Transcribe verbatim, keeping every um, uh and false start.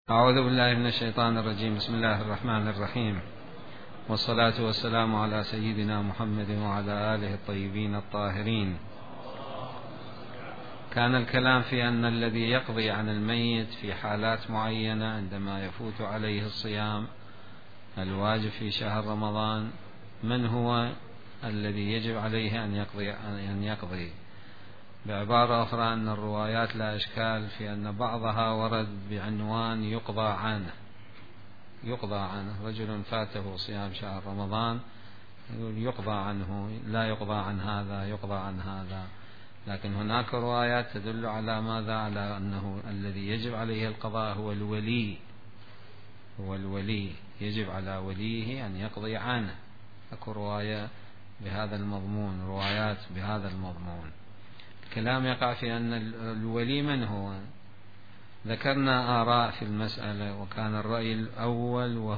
أعوذ بالله من الشيطان الرجيم. بسم الله الرحمن الرحيم، والصلاة والسلام على سيدنا محمد وعلى آله الطيبين الطاهرين. كان الكلام في أن الذي يقضي عن الميت في حالات معينة عندما يفوت عليه الصيام الواجب في شهر رمضان، من هو الذي يجب عليه أن يقضي, أن يقضي بعبارة أخرى أن الروايات لا إشكال في أن بعضها ورد بعنوان يقضى عنه يقضى عنه رجل فاته صيام شهر رمضان يقول يقضى عنه، لا يقضى عن هذا، يقضى عن هذا. لكن هناك روايات تدل على ماذا؟ على أنه الذي يجب عليه القضاء هو الولي هو الولي يجب على وليه أن يقضي عنه. أكو رواية بهذا المضمون، روايات بهذا المضمون. الكلام يقع في أن الولي من هو؟ ذكرنا آراء في المسألة، وكان الرأي الأول وهو